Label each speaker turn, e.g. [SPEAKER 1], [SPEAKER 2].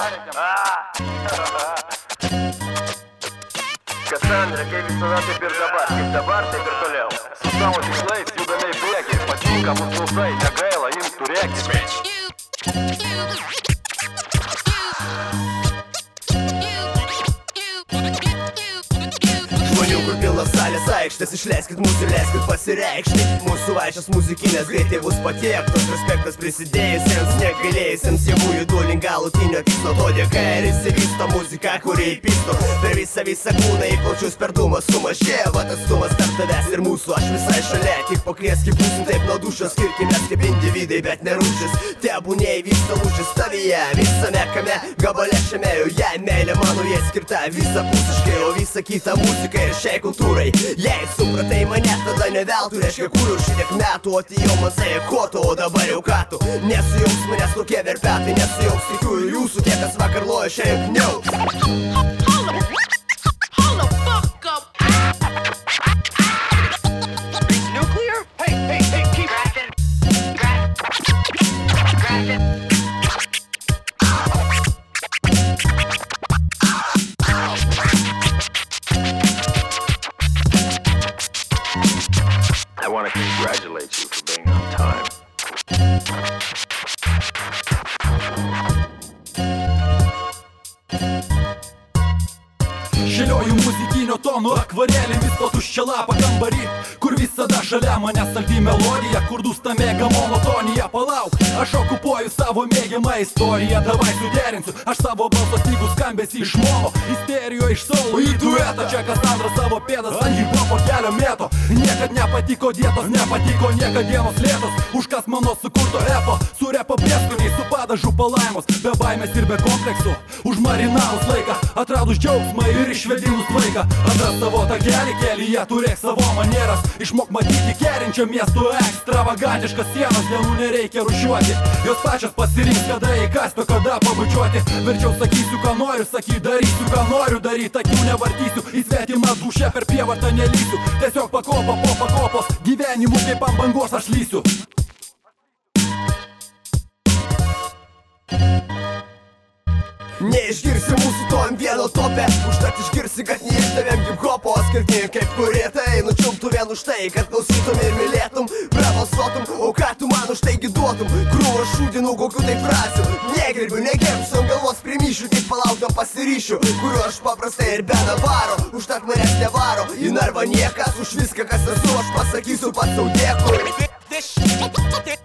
[SPEAKER 1] Kassandra, kaip visada taip ir dabar, kaip dabar, taip ir toliau. Su savo tikslais judame į priekį, patinka mūsų klausai, negaila jums turėkti.
[SPEAKER 2] Žmonių, kur pilnas salės aikštės, išleiskit mūsų ir leiskit pasireikšti. Mūsų vaišės muzikinės greitai bus patiektos. Respektas prisidėjusiems, negailėjusiems jėgų judulink galutinio tikslo. To dėka ir įsivysto muzika, kuri įpisto per visą kūną į plaučius per dūmą sumažėjo. Vat atstumas tarp tavęs ir mūsų, aš visai šalia. Tik pakviesk kaip būsim taip nuo dušos, skirkimės kaip individai, bet ne rūšis. Tebūnie įvyksta lūžis tavyje, visame kame, gabale šiame joje. Meilė mano jai skirta visapusiškai, o visa kita muzika ir šiai kultūrai. Jei supratai mane, tada ne veltui, reiškia kūriau šitiek metų. Atėjau man sajekoto, o dabar jau ką tu. Nesujungs manęs kokie verpetai, nesujungs tikiu ir jūsų, tie kas vakar lojo šiandien kniau.
[SPEAKER 1] I want to congratulate you for being on time.
[SPEAKER 3] Šėlioju muzikinio tono akvarelėmis po tuščią lapą kambarį, kur visada šalia manęs saldi melodija, kur dūsta mėga monotonija. Palauk, aš okupuoju savo mėgiamą istoriją, davai suderinsiu aš savo balso stygų skambesį iš mono, isterijo iš solo į duetą. Čia Kassandra savo pėdas ant hip-hopo kelio mėto. Niekad nepatiko dietos, nepatiko niekad dienos lėtos. Užkas mano sukurto repo, su repo prieskoniai, su padažu palaimos, be baimės ir be kompleksų. Užmarinavus laiką, atradus džiaugsmą ir išvedinus tvaiką. Atras savo tą kelyje, turėk savo manieras. Išmok matyti kerinčio miesto ekstravagantiškas sienas. Dienų nereikia rušiuoti, jos pačios pasirinks kada įkasti, kada pabučiuoti. Verčiau sakysiu, ką noriu sakyt, darysiu, ką noriu daryt. Akių nevartysiu, į svetimą dušę per prievartą nelysiu. Tiesiog pakopa po pakopos, gyvenimu kaip ant bangos aš lysiu.
[SPEAKER 2] Neišgirsi mūsų to ant vieno tope, užtat išgirsi, kad neištavėm hip-hopo. Skirtingai kaip kurie tai nučiumtų vien už tai, kad klausytum ir mylėtum, prabalsuotum. O ką tu man už taigi duotum? Krūvą šūdinų kokių tai frazių negerbiu, negerbsiu, ant galvos primyšiu, tik palaukdam pasiryšiu, kuriuo aš paprastai ir be navaro. Užtat manęs nevaro į narvą niekas, už viską kas esu aš pasakysiu pats sau dėkui.